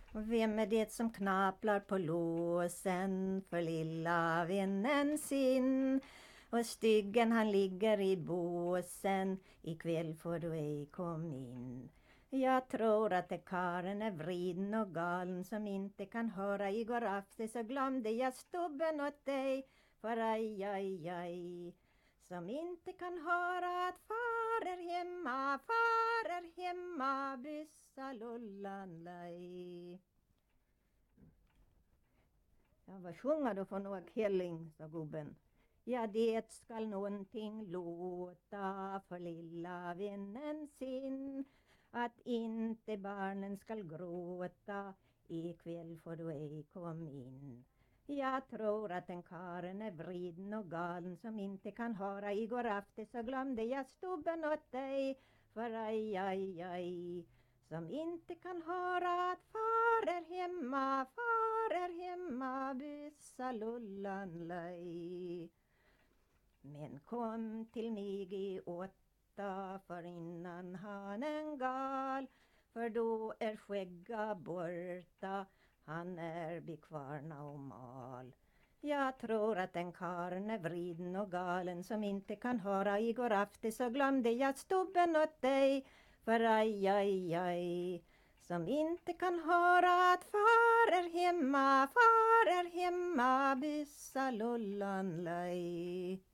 Och vem är det som knaplar på låsen för lilla vännen sin? Och styggen han ligger i båsen, ikväll får du ej kom in. Jag tror att det karen är vriden och galen som inte kan höra. Igår afton så glömde jag stubben åt dig, för aj, aj, aj. Som inte kan höra att far är hemma, byssa lullan lej. Ja, vad sjunger du för något, Helling, sa gubben. Ja, det skall någonting låta för lilla vännen sin, att inte barnen skall gråta, ikväll får du ej kom in. Jag tror att den karen är vriden och galen som inte kan höra. Igår afton så glömde jag stubben åt dig, för aj, aj, aj. Som inte kan höra att far är hemma, byssa lullan lej. Men kom till mig i 8, för innan hanen gal, för då är skägga borta, han är bekvarna och mal. Jag tror att den karen är vriden och galen som inte kan höra. Igår afton så glömde jag stubben åt dig, för aj, aj, aj. Som inte kan höra att far är hemma, byssa lullan lej.